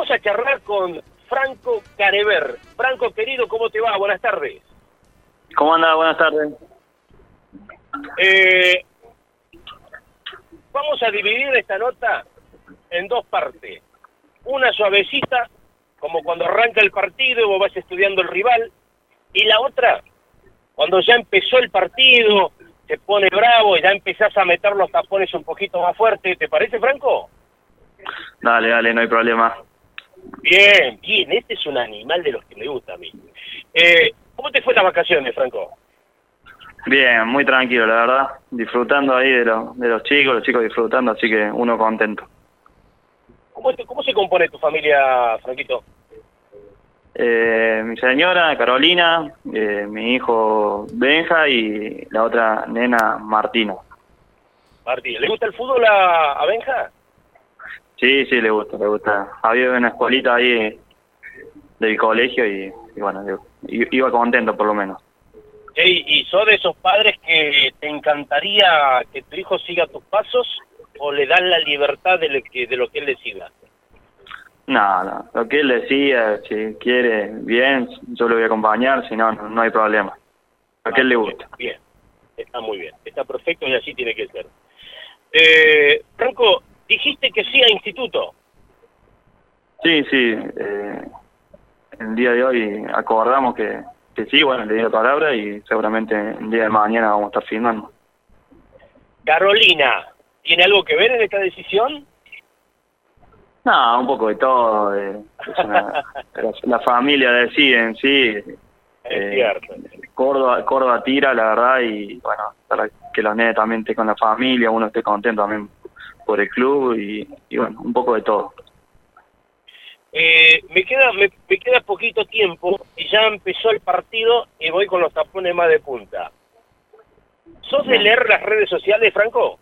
Vamos a charlar con Franco Canever. Franco, querido, ¿cómo te va? Buenas tardes. ¿Cómo anda? Buenas tardes. Vamos a dividir esta nota en dos partes. Una suavecita, como cuando arranca el partido y vos vas estudiando el rival, y la otra, cuando ya empezó el partido, se pone bravo y ya empezás a meter los tapones un poquito más fuerte. ¿Te parece, Franco? Dale, no hay problema. Bien, este es un animal de los que me gusta a mí. ¿Cómo te fue las vacaciones, Franco? Bien, muy tranquilo, la verdad. Disfrutando ahí de los chicos disfrutando, así que uno contento. ¿Cómo se compone tu familia, Franquito? Mi señora, Carolina, mi hijo Benja y la otra nena, Martina. Martín, ¿le gusta el fútbol a Benja? Sí, le gusta. Había una escuelita ahí del colegio y bueno, iba contento por lo menos. ¿Y sos de esos padres que te encantaría que tu hijo siga tus pasos o le dan la libertad de lo que él decida? No, lo que él decía, si quiere, bien, yo lo voy a acompañar, si no, no hay problema. Lo que él le gusta. Bien, está muy bien, está perfecto y así tiene que ser. Franco, dijiste que sí a instituto. Sí, el día de hoy acordamos que sí, bueno, le di la palabra y seguramente el día de mañana vamos a estar firmando. Carolina, ¿tiene algo que ver en esta decisión? No, un poco de todo. La familia decide en sí. Es cierto. Córdoba tira, la verdad, y bueno, para que los nenes también estén con la familia, uno esté contento también por el club y bueno, un poco de todo. Me queda poquito tiempo y ya empezó el partido y voy con los tapones más de punta. ¿Sos de leer las redes sociales, Franco?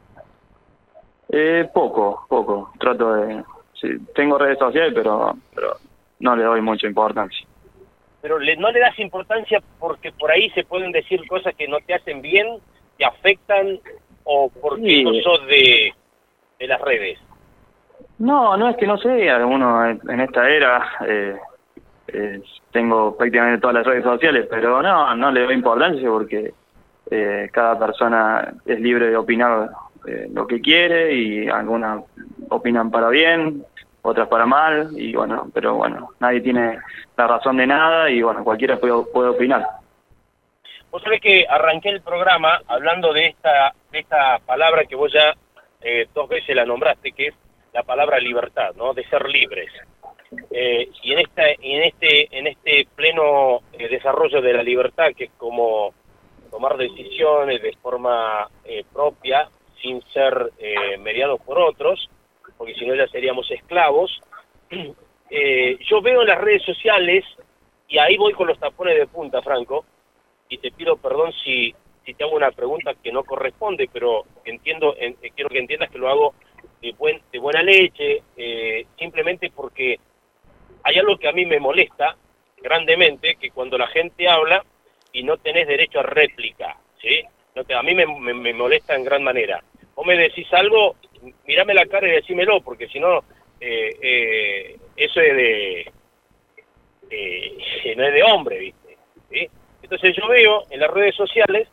Poco. Trato de... Sí, tengo redes sociales, pero no le doy mucha importancia. Pero no le das importancia porque por ahí se pueden decir cosas que no te hacen bien, te afectan, o porque Sí. no sos de las redes. No es que no sé, uno en esta era tengo prácticamente todas las redes sociales, pero no le doy importancia porque cada persona es libre de opinar lo que quiere y algunas opinan para bien, otras para mal, y bueno, pero bueno, nadie tiene la razón de nada y bueno, cualquiera puede opinar. Vos sabés que arranqué el programa hablando de esta palabra que vos ya 2 veces la nombraste, que es la palabra libertad, ¿no? De ser libres. Y en este pleno desarrollo de la libertad, que es como tomar decisiones de forma propia, sin ser mediados por otros, porque si no ya seríamos esclavos. Yo veo en las redes sociales, y ahí voy con los tapones de punta, Franco, y te pido perdón si te hago una pregunta que no corresponde, pero quiero que entiendas que lo hago de buena leche, simplemente porque hay algo que a mí me molesta grandemente, que cuando la gente habla y no tenés derecho a réplica, ¿sí? A mí me molesta en gran manera. Vos me decís algo, mirame la cara y decímelo, porque si no, eso es no es de hombre, ¿viste? ¿Sí? Entonces yo veo en las redes sociales,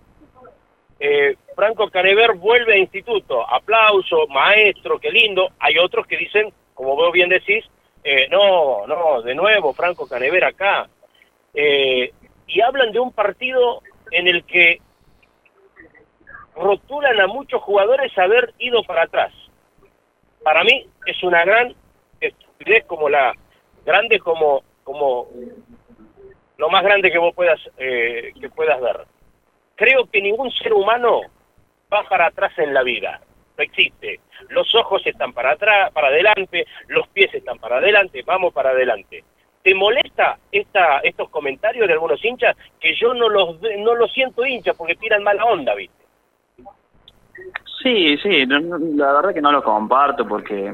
Franco Canever vuelve a instituto, aplauso, maestro, qué lindo. Hay otros que dicen, como vos bien decís, no, de nuevo, Franco Canever acá. Y hablan de un partido en el que rotulan a muchos jugadores haber ido para atrás. Para mí es una gran estupidez, como lo más grande que vos puedas ver. Creo que ningún ser humano va para atrás en la vida. No existe. Los ojos están para atrás, para adelante, los pies están para adelante, vamos para adelante. ¿Te molesta estos comentarios de algunos hinchas? Que yo no los siento hinchas porque tiran mala onda, ¿viste? Sí, la verdad que no lo comparto porque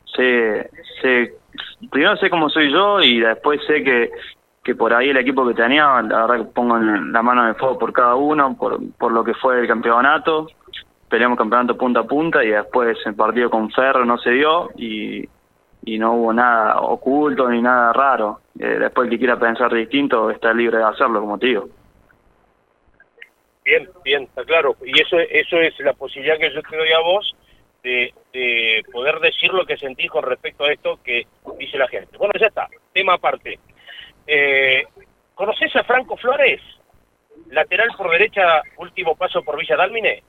primero sé cómo soy yo y después sé que por ahí el equipo que tenía, la verdad que pongo la mano en el fuego por cada uno, por lo que fue el campeonato. Peleamos campeonato punta a punta y después el partido con Ferro no se dio y y no hubo nada oculto ni nada raro. Después el que quiera pensar distinto está libre de hacerlo, como te digo. Bien, bien, está claro. Y eso es la posibilidad que yo te doy a vos de poder decir lo que sentís con respecto a esto que dice la gente. Bueno, ya está, tema aparte. ¿Conocés a Franco Flores? Lateral por derecha, último paso por Villa Dálmine.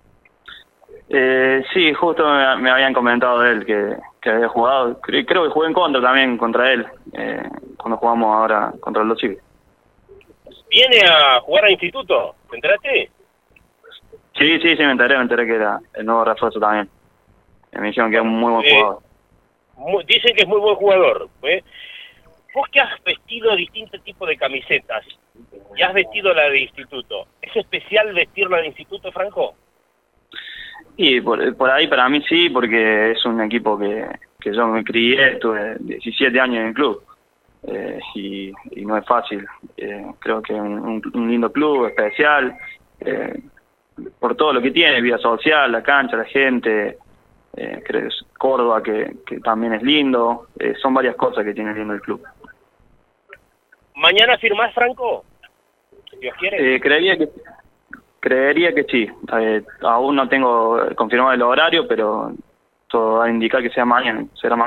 Sí, justo me habían comentado de él que había jugado. Creo que jugué en contra también contra él, cuando jugamos ahora contra los Chivas. ¿Viene a jugar a instituto? ¿Te enteraste? Sí, me enteré que era el nuevo refuerzo también. Me dijeron que es un muy buen jugador. Dicen que es muy buen jugador. Vos que has vestido distintos tipos de camisetas y has vestido la de instituto, ¿es especial vestir la de instituto, Franco? Y por ahí para mí sí, porque es un equipo que yo me crié, tuve 17 años en el club, y no es fácil. Creo que es un lindo club, especial, por todo lo que tiene, vida social, la cancha, la gente, creo que es Córdoba, que también es lindo, son varias cosas que tiene lindo el club. ¿Mañana firmás, Franco? Si Dios quiere. Creería que sí. Aún no tengo confirmado el horario, pero todo va a indicar que será mañana.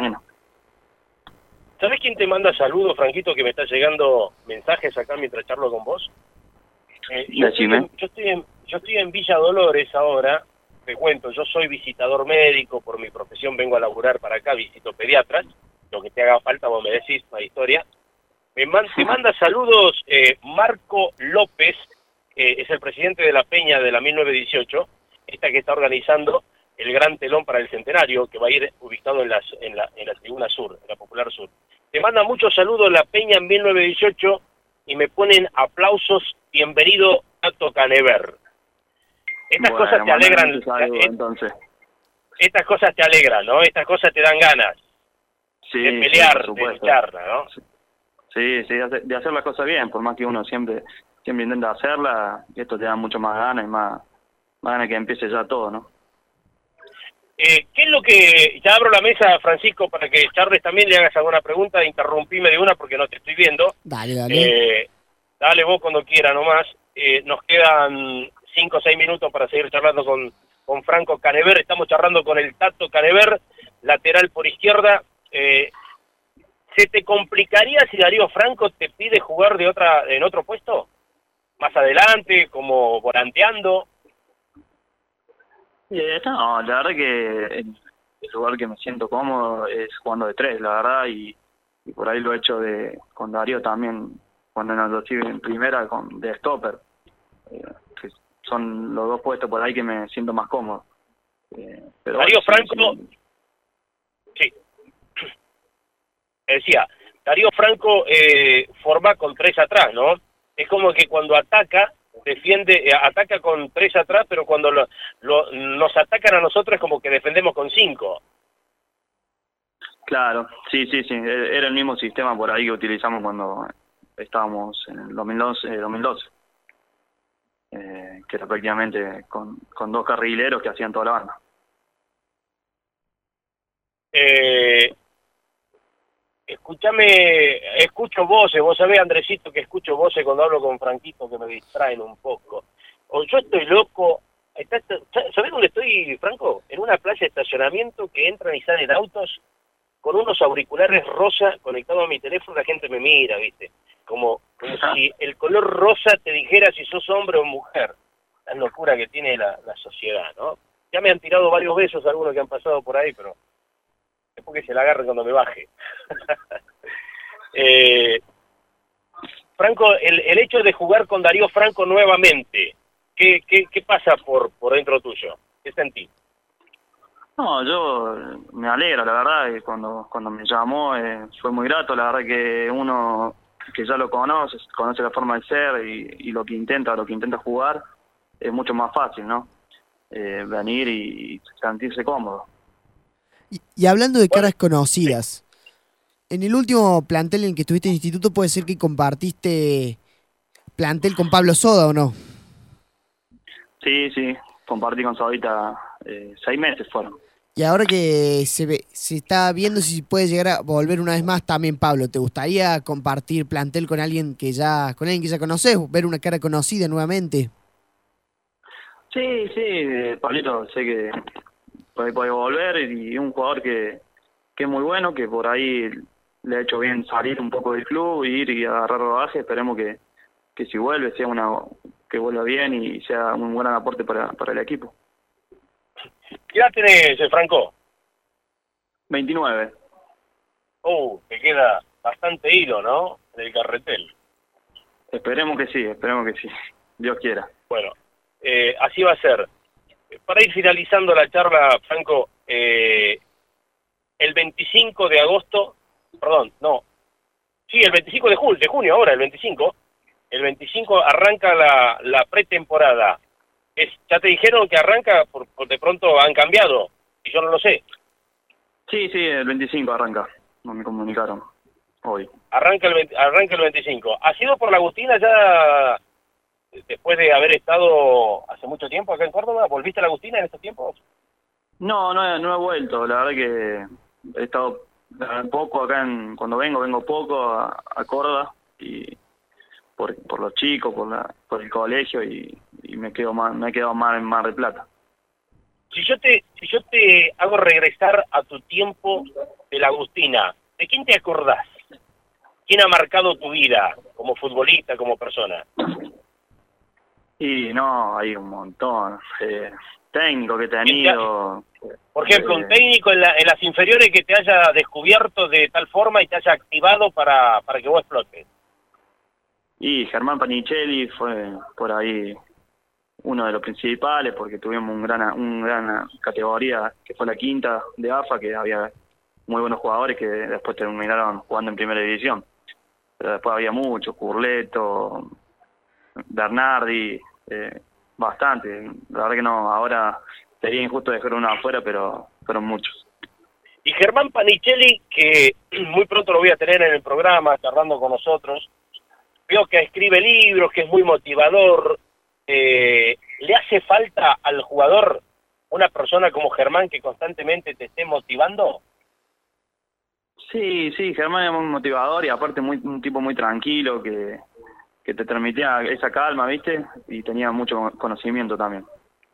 ¿Sabés quién te manda saludos, Franquito, que me está llegando mensajes acá mientras charlo con vos? Yo estoy en Villa Dolores ahora. Te cuento, yo soy visitador médico, por mi profesión vengo a laburar para acá, visito pediatras. Lo que te haga falta vos me decís, la historia. Te manda saludos Marco López, es el presidente de la Peña de la 1918, esta que está organizando el Gran Telón para el Centenario, que va a ir ubicado en la tribuna sur, en la Popular Sur. Te manda muchos saludos la Peña en 1918 y me ponen aplausos, bienvenido Tato Canever. Estas cosas te alegran, entonces. Estas cosas te alegran, ¿no? Estas cosas te dan ganas de pelear, de luchar, ¿no? Sí, de hacer las cosas bien, por más que uno siempre intenta hacerla, esto te da mucho más ganas y más ganas que empiece ya todo, ¿no? ¿Qué es lo que... Ya abro la mesa, Francisco, para que charles también, le hagas alguna pregunta, interrumpime de una porque no te estoy viendo. Dale. Dale vos cuando quiera nomás. Nos quedan 5 o 6 minutos para seguir charlando con Franco Canever. Estamos charlando con el Tato Canever, lateral por izquierda. ¿Se te complicaría si Darío Franco te pide jugar en otro puesto? Más adelante, como volanteando. No, la verdad que el lugar que me siento cómodo es jugando de 3, la verdad, y por ahí lo he hecho con Darío también, cuando nos lo sigue en primera, de stopper. Que son los dos puestos por ahí que me siento más cómodo. Pero Darío Franco... Sí. Decía, Darío Franco forma con 3 atrás, ¿no? Es como que cuando ataca, ataca con 3 atrás, pero cuando nos atacan a nosotros es como que defendemos con 5. Claro, sí, era el mismo sistema por ahí que utilizamos cuando estábamos en el 2012, que era prácticamente con 2 carrileros que hacían toda la banda. Escúchame, escucho voces, vos sabés, Andresito, que escucho voces cuando hablo con Franquito que me distraen un poco. O yo estoy loco. ¿Sabés dónde estoy, Franco? En una playa de estacionamiento que entran y salen autos con unos auriculares rosa conectados a mi teléfono. La gente me mira, ¿viste? Como si el color rosa te dijera si sos hombre o mujer. La locura que tiene la sociedad, ¿no? Ya me han tirado varios besos algunos que han pasado por ahí, pero es porque se la agarren cuando me baje. Franco, el hecho de jugar con Darío Franco nuevamente, ¿qué pasa por dentro tuyo? ¿Qué sentís? No, yo me alegro, la verdad, cuando me llamó fue muy grato, la verdad que uno que ya lo conoce la forma de ser y lo que intenta jugar, es mucho más fácil, ¿no? Venir y sentirse cómodo. Y hablando de caras conocidas, en el último plantel en el que estuviste en instituto, ¿puede ser que compartiste plantel con Pablo Soda o no? Sí, compartí con Sodita 6 meses fueron. Y ahora que se está viendo si puede llegar a volver una vez más también Pablo, ¿te gustaría compartir plantel con alguien con alguien que ya conoces, ver una cara conocida nuevamente? Sí, sí, Pablito, sé que puede volver y un jugador que es muy bueno, que por ahí le ha hecho bien salir un poco del club, ir y agarrar rodaje. Esperemos que si vuelve que vuelva bien y sea un gran aporte para el equipo. ¿Qué edad tenés, Franco? 29. Te queda bastante hilo, ¿no? En el carretel. Esperemos que sí, Dios quiera. Bueno, así va a ser. Para ir finalizando la charla, Franco, el 25 de agosto, perdón, no, sí, el 25 de junio, ahora, el 25 arranca la pretemporada. ¿Ya te dijeron que arranca? Por de pronto han cambiado, y yo no lo sé. Sí, el 25 arranca, no me comunicaron hoy. Arranca el 25. ¿Ha sido por la Agustina ya después de haber estado hace mucho tiempo acá en Córdoba? ¿Volviste a la Agustina en estos tiempos? No he vuelto, la verdad que he estado poco acá, cuando vengo poco a Córdoba, y por los chicos, por el colegio, y me he quedado más en Mar del Plata. Si yo te hago regresar a tu tiempo de la Agustina, ¿de quién te acordás? ¿Quién ha marcado tu vida como futbolista, como persona? Y no, hay un montón. Técnico que he tenido. Por ejemplo, un técnico en las inferiores que te haya descubierto de tal forma y te haya activado para que vos explotes. Y Germán Panichelli fue por ahí uno de los principales, porque tuvimos una gran categoría que fue la quinta de AFA, que había muy buenos jugadores que después terminaron jugando en primera división. Pero después había muchos, Curleto, Bernardi, bastante. La verdad que no, ahora sería injusto dejar uno afuera, pero fueron muchos. Y Germán Panichelli, que muy pronto lo voy a tener en el programa, charlando con nosotros, veo que escribe libros, que es muy motivador. ¿Le hace falta al jugador una persona como Germán que constantemente te esté motivando? Sí, Germán es muy motivador y aparte un tipo muy tranquilo que te transmitía esa calma, ¿viste? Y tenía mucho conocimiento también.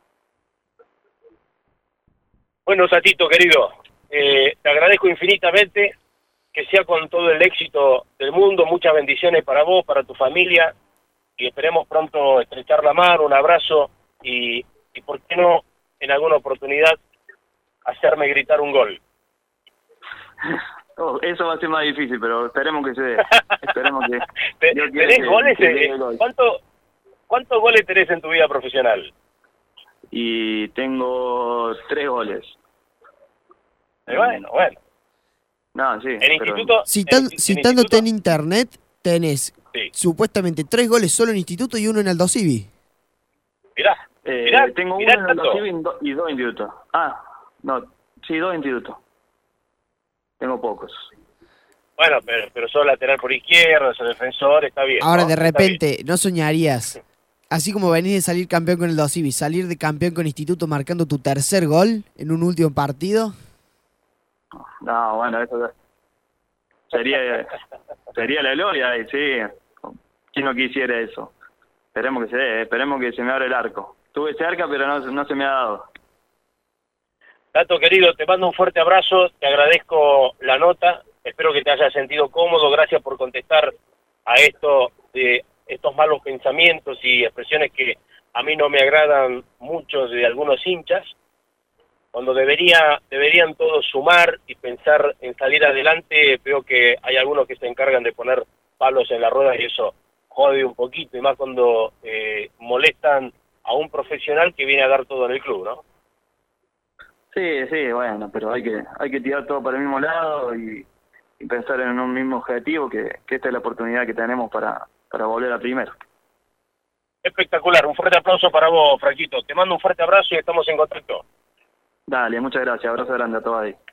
Bueno, Satito, querido, te agradezco infinitamente, que sea con todo el éxito del mundo, muchas bendiciones para vos, para tu familia, y esperemos pronto estrechar la mano, un abrazo, y por qué no, en alguna oportunidad, hacerme gritar un gol. Eso va a ser más difícil, pero esperemos que se dé. Esperemos que... ¿Tenés goles? ¿Cuántos goles tenés en tu vida profesional? Y tengo 3 goles. Bueno. No, sí. El instituto... Citándote en internet, tenés sí, supuestamente 3 goles solo en instituto y uno en Aldo Civi. Mirá, tengo mirá uno en Aldo Civi y 2 en instituto. No, sí, 2 en instituto. Tengo pocos. Bueno, pero sos lateral por izquierda, sos defensor, está bien. Ahora, ¿no? de repente, ¿no soñarías, así como venís de salir campeón con el Dosivi, salir de campeón con Instituto marcando tu tercer gol en un último partido? No, bueno, eso sería la gloria, sí. ¿Quién no quisiera eso? Esperemos que se dé, esperemos que se me abra el arco. Estuve cerca, pero no se me ha dado. Tato, querido, te mando un fuerte abrazo, te agradezco la nota, espero que te hayas sentido cómodo, gracias por contestar a estos malos pensamientos y expresiones que a mí no me agradan mucho de algunos hinchas, cuando deberían todos sumar y pensar en salir adelante. Veo que hay algunos que se encargan de poner palos en la rueda y eso jode un poquito, y más cuando molestan a un profesional que viene a dar todo en el club, ¿no? Sí, bueno, pero hay que tirar todo para el mismo lado y pensar en un mismo objetivo, que esta es la oportunidad que tenemos para volver a primero. Espectacular, un fuerte aplauso para vos, Franquito. Te mando un fuerte abrazo y estamos en contacto. Dale, muchas gracias, abrazo grande a todos ahí.